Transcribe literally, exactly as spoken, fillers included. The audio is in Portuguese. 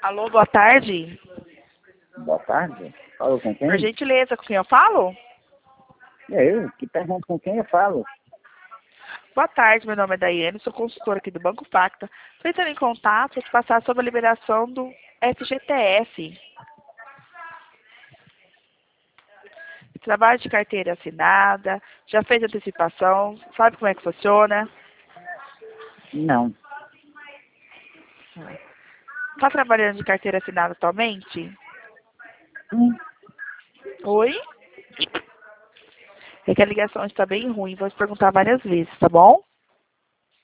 Alô, boa tarde. Boa tarde. Falo com quem? Por gentileza, com quem eu falo? É eu que pergunto com quem eu falo. Boa tarde, meu nome é Daiane, sou consultora aqui do Banco Facta. Estou entrando em contato para te passar sobre a liberação do F G T S. Trabalho de carteira assinada, já fez antecipação, sabe como é que funciona? Não. Está trabalhando de carteira assinada atualmente? Hum, Oi? É que a ligação está bem ruim, vou te perguntar várias vezes, tá bom?